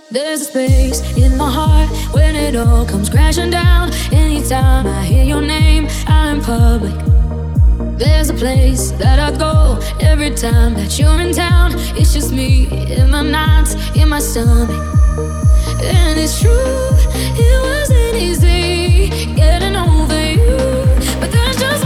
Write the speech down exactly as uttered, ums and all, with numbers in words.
There's a space in my heart when it all comes crashing down. Anytime I hear your name out in public, there's a place that I go every time that you're in town. It's just me in my nights, in my stomach. And it's true, it wasn't easy getting over you, but that's just